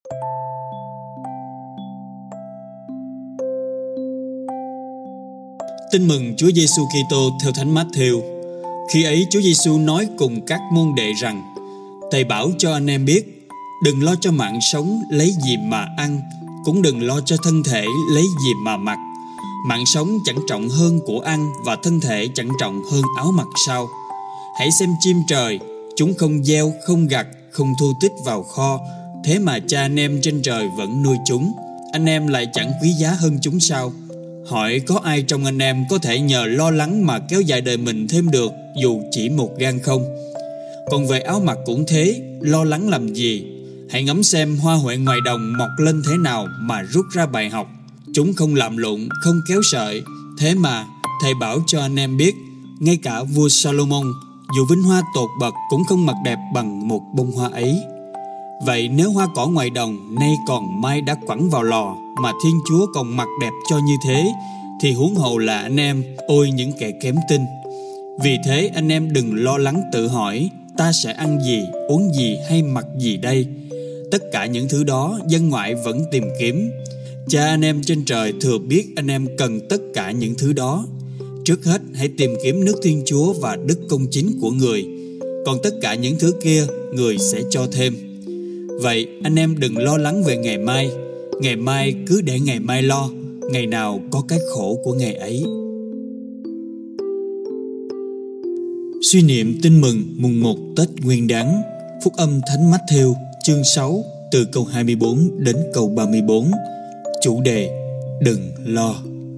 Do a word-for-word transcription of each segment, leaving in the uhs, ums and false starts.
Tin mừng Chúa Giêsu Kitô theo Thánh Mát-thêu. Khi ấy Chúa Giêsu nói cùng các môn đệ rằng: Thầy bảo cho anh em biết, đừng lo cho mạng sống lấy gì mà ăn, cũng đừng lo cho thân thể lấy gì mà mặc. Mạng sống chẳng trọng hơn của ăn, và thân thể chẳng trọng hơn áo mặc sao? Hãy xem chim trời, chúng không gieo, không gặt, không thu tích vào kho, thế mà Cha anh em trên trời vẫn nuôi chúng. Anh em lại chẳng quý giá hơn chúng sao? Hỏi có ai trong anh em có thể nhờ lo lắng mà kéo dài đời mình thêm được, dù chỉ một gang không? Còn về áo mặc cũng thế, lo lắng làm gì? Hãy ngắm xem hoa huệ ngoài đồng mọc lên thế nào mà rút ra bài học. Chúng không làm lụng, không kéo sợi. Thế mà thầy bảo cho anh em biết, ngay cả vua Salomon, dù vinh hoa tột bậc, cũng không mặc đẹp bằng một bông hoa ấy. Vậy nếu hoa cỏ ngoài đồng nay còn mai đã quẳng vào lò, mà Thiên Chúa còn mặc đẹp cho như thế, thì huống hồ là anh em, ôi những kẻ kém tin. Vì thế anh em đừng lo lắng tự hỏi, ta sẽ ăn gì, uống gì hay mặc gì đây? Tất cả những thứ đó dân ngoại vẫn tìm kiếm. Cha anh em trên trời thừa biết anh em cần tất cả những thứ đó. Trước hết hãy tìm kiếm nước Thiên Chúa và đức công chính của Người, còn tất cả những thứ kia Người sẽ cho thêm. Vậy anh em đừng lo lắng về ngày mai. Ngày mai cứ để ngày mai lo, ngày nào có cái khổ của ngày ấy. Suy niệm tin mừng mùng một Tết Nguyên Đán. Phúc âm Thánh Mát-thêu chương sáu từ câu hai mươi bốn đến câu ba mươi bốn. Chủ đề: đừng lo.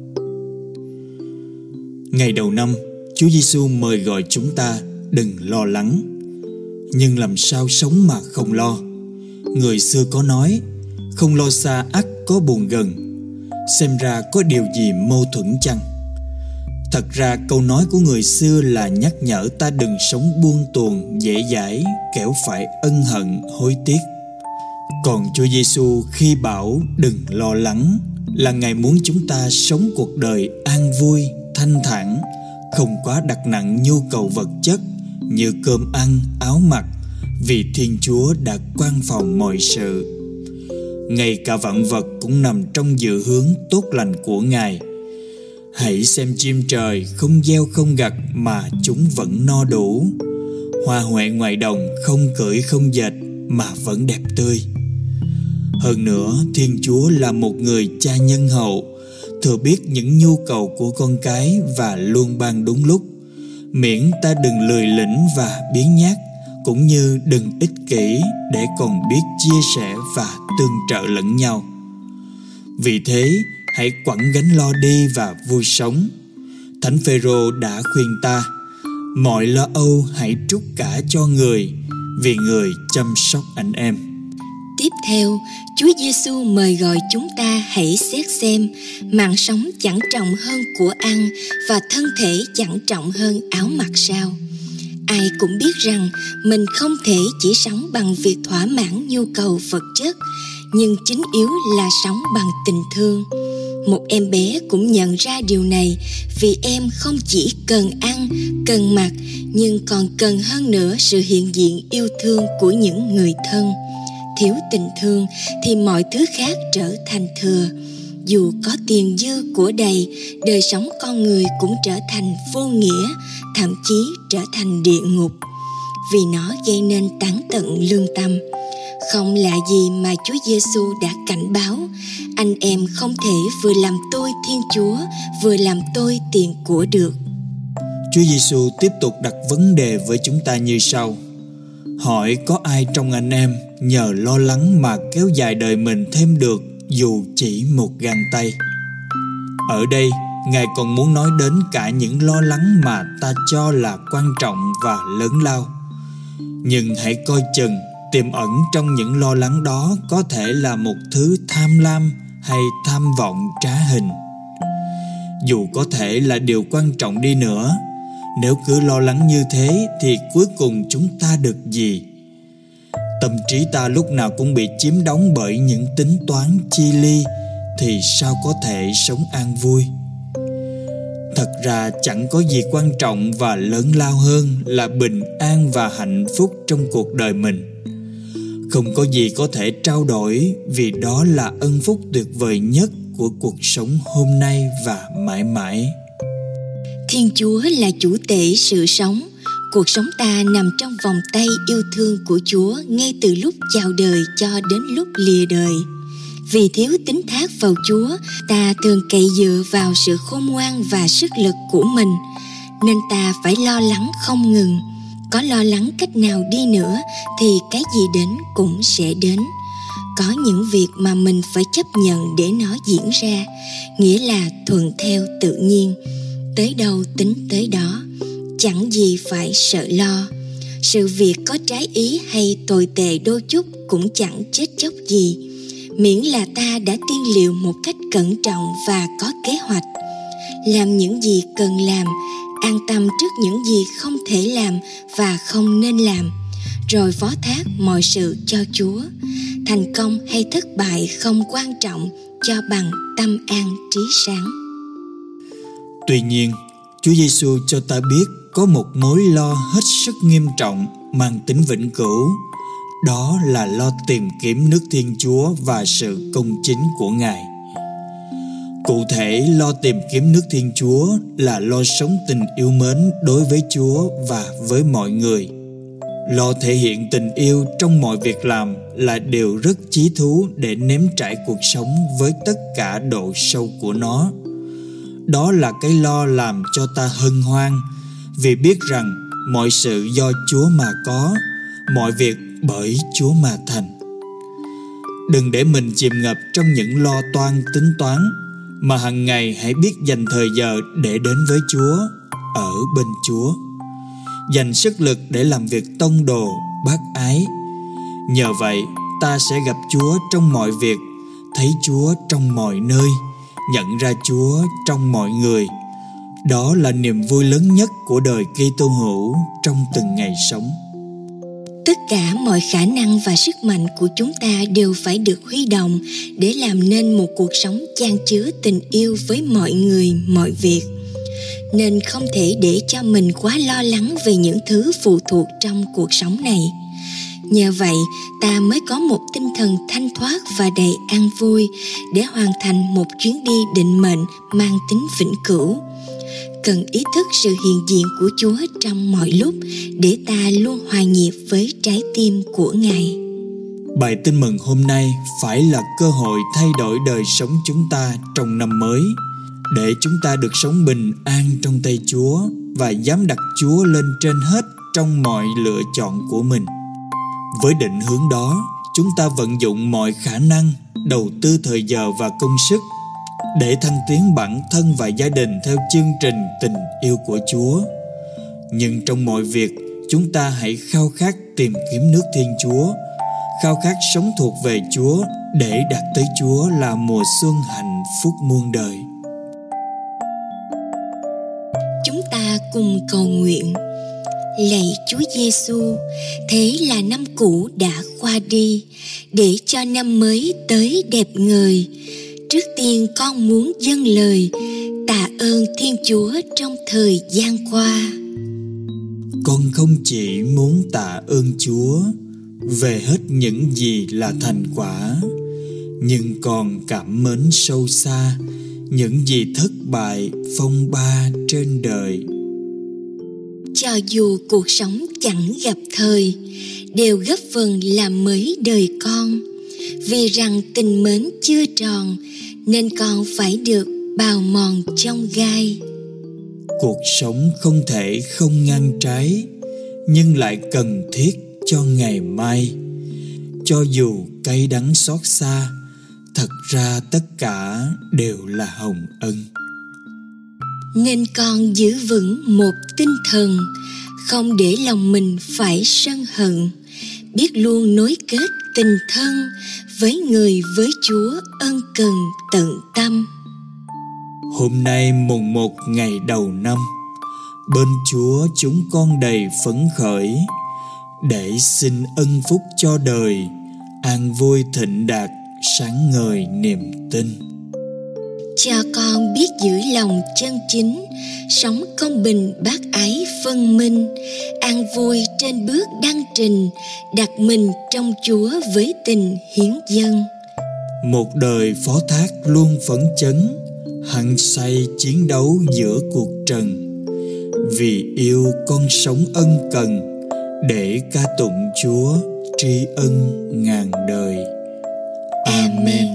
Ngày đầu năm, Chúa Giêsu mời gọi chúng ta đừng lo lắng. Nhưng làm sao sống mà không lo? Người xưa có nói, không lo xa ắt có buồn gần. Xem ra có điều gì mâu thuẫn chăng? Thật ra câu nói của người xưa là nhắc nhở ta đừng sống buông tuồng, dễ dãi, kẻo phải ân hận, hối tiếc. Còn Chúa Giêsu khi bảo đừng lo lắng là Ngài muốn chúng ta sống cuộc đời an vui, thanh thản, không quá đặt nặng nhu cầu vật chất như cơm ăn, áo mặc, vì Thiên Chúa đã quan phòng mọi sự. Ngay cả vạn vật cũng nằm trong dự hướng tốt lành của Ngài. Hãy xem chim trời không gieo không gặt mà chúng vẫn no đủ. Hoa huệ ngoài đồng không cởi không dệt mà vẫn đẹp tươi. Hơn nữa, Thiên Chúa là một người cha nhân hậu, thừa biết những nhu cầu của con cái và luôn ban đúng lúc. Miễn ta đừng lười lĩnh và biếng nhác, cũng như đừng ích kỷ, để còn biết chia sẻ và tương trợ lẫn nhau. Vì thế, hãy quẳng gánh lo đi và vui sống. Thánh Phêrô đã khuyên ta, mọi lo âu hãy trút cả cho Người, vì Người chăm sóc anh em. Tiếp theo, Chúa Giêsu mời gọi chúng ta hãy xét xem mạng sống chẳng trọng hơn của ăn, và thân thể chẳng trọng hơn áo mặc sao? Ai cũng biết rằng mình không thể chỉ sống bằng việc thỏa mãn nhu cầu vật chất, nhưng chính yếu là sống bằng tình thương. Một em bé cũng nhận ra điều này, vì em không chỉ cần ăn, cần mặc, nhưng còn cần hơn nữa sự hiện diện yêu thương của những người thân. Thiếu tình thương thì mọi thứ khác trở thành thừa. Dù có tiền dư của đầy, đời sống con người cũng trở thành vô nghĩa, thậm chí trở thành địa ngục, vì nó gây nên tán tận lương tâm. Không lạ gì mà Chúa Giêsu đã cảnh báo, anh em không thể vừa làm tôi Thiên Chúa, vừa làm tôi tiền của được. Chúa Giêsu tiếp tục đặt vấn đề với chúng ta như sau: hỏi có ai trong anh em nhờ lo lắng mà kéo dài đời mình thêm được, dù chỉ một gang tay? Ở đây, Ngài còn muốn nói đến cả những lo lắng mà ta cho là quan trọng và lớn lao. Nhưng hãy coi chừng, tiềm ẩn trong những lo lắng đó có thể là một thứ tham lam hay tham vọng trá hình. Dù có thể là điều quan trọng đi nữa, nếu cứ lo lắng như thế thì cuối cùng chúng ta được gì? Tâm trí ta lúc nào cũng bị chiếm đóng bởi những tính toán chi ly, thì sao có thể sống an vui? Thật ra chẳng có gì quan trọng và lớn lao hơn là bình an và hạnh phúc trong cuộc đời mình. Không có gì có thể trao đổi, vì đó là ân phúc tuyệt vời nhất của cuộc sống hôm nay và mãi mãi. Thiên Chúa là chủ tể sự sống. Cuộc sống ta nằm trong vòng tay yêu thương của Chúa ngay từ lúc chào đời cho đến lúc lìa đời. Vì thiếu tín thác vào Chúa, ta thường cậy dựa vào sự khôn ngoan và sức lực của mình, nên ta phải lo lắng không ngừng. Có lo lắng cách nào đi nữa thì cái gì đến cũng sẽ đến. Có những việc mà mình phải chấp nhận để nó diễn ra, nghĩa là thuận theo tự nhiên. Tới đâu tính tới đó, chẳng gì phải sợ lo. Sự việc có trái ý hay tồi tệ đôi chút cũng chẳng chết chóc gì, miễn là ta đã tiên liệu một cách cẩn trọng và có kế hoạch. Làm những gì cần làm, an tâm trước những gì không thể làm và không nên làm, rồi phó thác mọi sự cho Chúa. Thành công hay thất bại không quan trọng, cho bằng tâm an trí sáng. Tuy nhiên, Chúa Giêsu cho ta biết có một mối lo hết sức nghiêm trọng mang tính vĩnh cửu. Đó là lo tìm kiếm nước Thiên Chúa và sự công chính của Ngài. Cụ thể, lo tìm kiếm nước Thiên Chúa là lo sống tình yêu mến đối với Chúa và với mọi người. Lo thể hiện tình yêu trong mọi việc làm là điều rất chí thú để nếm trải cuộc sống với tất cả độ sâu của nó. Đó là cái lo làm cho ta hân hoan, vì biết rằng mọi sự do Chúa mà có, mọi việc bởi Chúa mà thành. Đừng để mình chìm ngập trong những lo toan tính toán, mà hàng ngày hãy biết dành thời giờ để đến với Chúa, ở bên Chúa. Dành sức lực để làm việc tông đồ, bác ái. Nhờ vậy, ta sẽ gặp Chúa trong mọi việc, thấy Chúa trong mọi nơi, nhận ra Chúa trong mọi người. Đó là niềm vui lớn nhất của đời Kitô hữu trong từng ngày sống. Tất cả mọi khả năng và sức mạnh của chúng ta đều phải được huy động để làm nên một cuộc sống chan chứa tình yêu với mọi người, mọi việc. Nên không thể để cho mình quá lo lắng về những thứ phụ thuộc trong cuộc sống này. Nhờ vậy, ta mới có một tinh thần thanh thoát và đầy an vui để hoàn thành một chuyến đi định mệnh mang tính vĩnh cửu. Cần ý thức sự hiện diện của Chúa trong mọi lúc để ta luôn hòa nhịp với trái tim của Ngài. Bài tin mừng hôm nay phải là cơ hội thay đổi đời sống chúng ta trong năm mới, để chúng ta được sống bình an trong tay Chúa và dám đặt Chúa lên trên hết trong mọi lựa chọn của mình. Với định hướng đó, chúng ta vận dụng mọi khả năng, đầu tư thời giờ và công sức để thăng tiến bản thân và gia đình theo chương trình tình yêu của Chúa. Nhưng trong mọi việc, chúng ta hãy khao khát tìm kiếm nước Thiên Chúa, khao khát sống thuộc về Chúa để đạt tới Chúa là mùa xuân hạnh phúc muôn đời. Chúng ta cùng cầu nguyện. Lạy Chúa Giêsu, thế là năm cũ đã qua đi, để cho năm mới tới đẹp ngời. Trước tiên con muốn dâng lời tạ ơn Thiên Chúa trong thời gian qua. Con không chỉ muốn tạ ơn Chúa về hết những gì là thành quả, nhưng còn cảm mến sâu xa những gì thất bại phong ba trên đời. Cho dù cuộc sống chẳng gặp thời, đều góp phần làm mới đời con. Vì rằng tình mến chưa tròn, nên con phải được bào mòn trong gai. Cuộc sống không thể không ngăn trái, nhưng lại cần thiết cho ngày mai. Cho dù cay đắng xót xa, thật ra tất cả đều là hồng ân. Nên con giữ vững một tinh thần, không để lòng mình phải sân hận, biết luôn nối kết tình thân với người với Chúa ân cần tận tâm. Hôm nay mùng một ngày đầu năm, bên Chúa chúng con đầy phấn khởi, để xin ân phúc cho đời, an vui thịnh đạt, sáng ngời niềm tin. cho con biết giữ lòng chân chính, sống công bình bác ái phân minh, an vui trên bước đăng trình, đặt mình trong Chúa với tình hiến dâng. Một đời phó thác luôn phấn chấn, hăng say chiến đấu giữa cuộc trần. Vì yêu con sống ân cần, để ca tụng Chúa tri ân ngàn đời. Amen.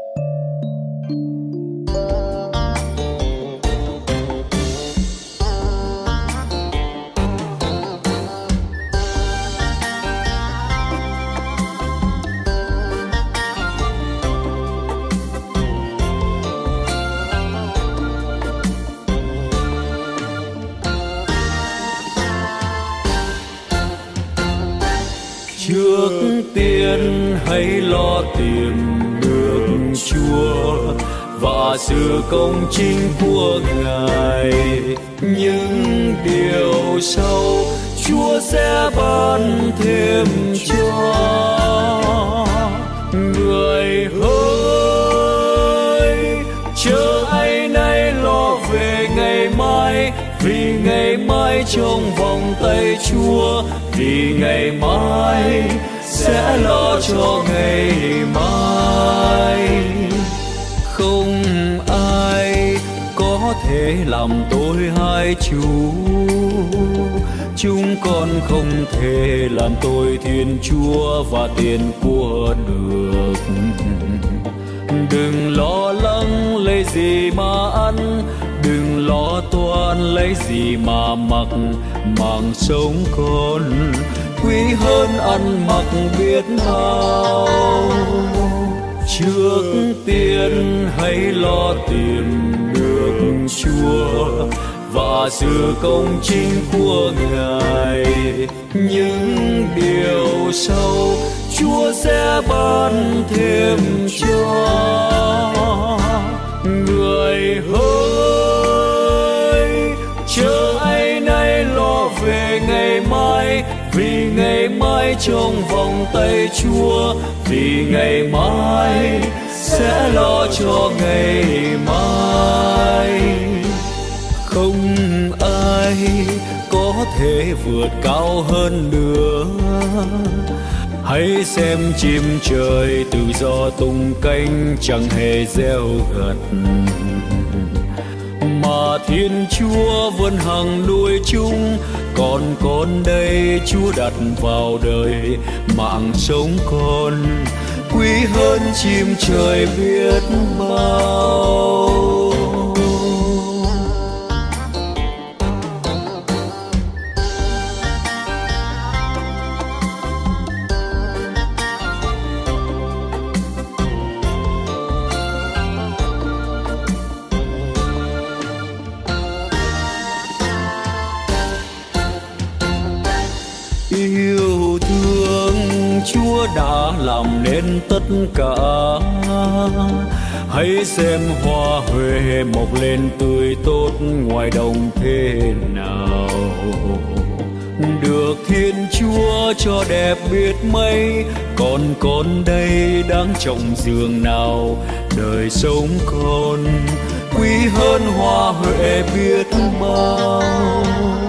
Trước tiên hãy lo tìm được Chúa và sự công chính của Ngài. Những điều sau Chúa sẽ ban thêm cho. Người hỡi, chớ ấy nay lo về ngày mai, vì ngày mai trong vòng tay Chúa. Vì ngày mai sẽ lo cho ngày mai. Không ai có thể làm tôi hai chủ, chúng con không thể làm tôi Thiên Chúa và tiền của được. Đừng lo lắng lấy gì mà ăn, đừng lo toan lấy gì mà mặc. Mạng sống con quý hơn ăn mặc biết bao. Trước tiên hãy lo tìm được Chúa và sự công chính của Ngài. Những điều sau Chúa sẽ ban thêm cho. Người hỡi, chớ ấy nay lo về ngày mai, vì ngày mai trong vòng tay Chúa. Vì ngày mai sẽ lo cho ngày mai. Không ai có thể vượt cao hơn nữa. Hãy xem chim trời tự do tung cánh, chẳng hề gieo gặt, mà Thiên Chúa vẫn hằng nuôi chúng. Còn con đây Chúa đặt vào đời, mạng sống con quý hơn chim trời biết bao. Yêu thương Chúa đã làm nên tất cả. Hãy xem hoa huệ mọc lên tươi tốt ngoài đồng thế nào. Được Thiên Chúa cho đẹp biết mấy, còn con đây đáng trọng giường nào. Đời sống con quý hơn hoa huệ biết bao.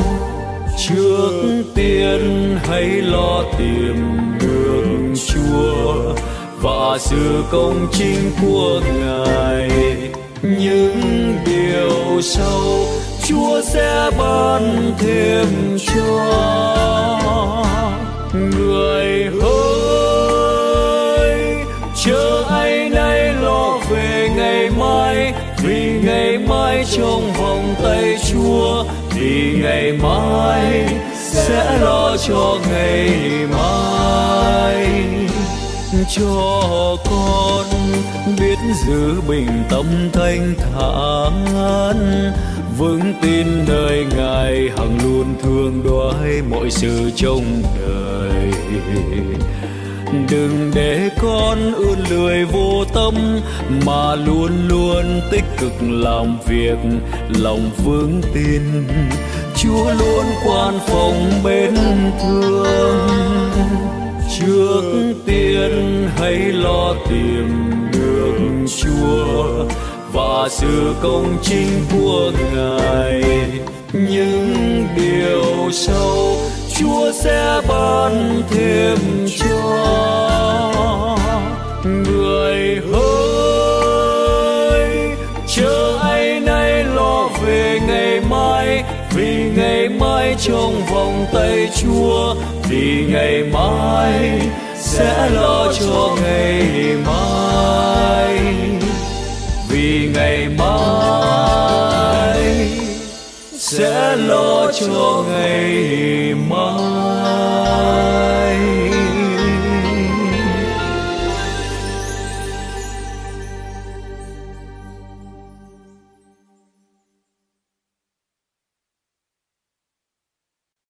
Trước tiên hãy lo tìm được Chúa và sự công chính của Ngài. Những điều sau Chúa sẽ ban thêm cho. Người hỡi, chớ ấy nay lo về ngày mai, vì ngày mai trong vòng tay Chúa. Vì ngày mai sẽ lo cho ngày mai. Cho con biết giữ bình tâm thanh thản, vững tin nơi Ngài hằng luôn thương đoái mọi sự trong đời. Đừng để con ươn lười vô tâm, mà luôn luôn tích cực làm việc, lòng vững tin Chúa luôn quan phòng bên thương. Trước tiên hãy lo tìm được Chúa và và sự công chính của Ngài. Những điều sau Chúa sẽ ban thêm cho. Người hỡi, chớ ấy nay lo về ngày mai, vì ngày mai trong vòng tay Chúa, vì ngày mai sẽ lo cho ngày mai, vì ngày mai sẽ lo cho ngày mai.